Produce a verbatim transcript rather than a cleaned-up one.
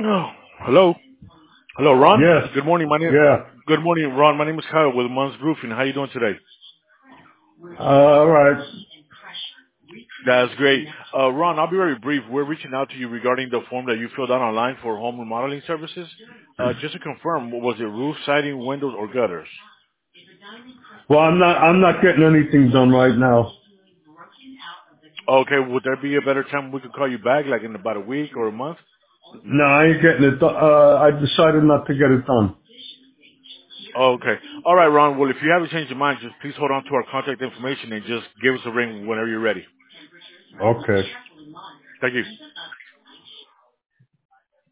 Oh, hello. Hello, Ron. Yes. Good morning. My name. Yeah. Good morning, Ron. My name is Kyle with Mun's Roofing. How you doing today? Uh, all right. That's great. Uh, Ron, I'll be very brief. We're reaching out to you regarding the form that you filled out online for home remodeling services. Uh, just to confirm, was it roof, siding, windows, or gutters? Well, I'm not. I'm not getting anything done right now. Okay. Would there be a better time we could call you back, like in about a week or a month? No, I ain't getting it. do- Uh, I decided not to get it done. Okay. All right, Ron. Well, if you haven't changed your mind, just please hold on to our contact information and just give us a ring whenever you're ready. Okay. Thank you.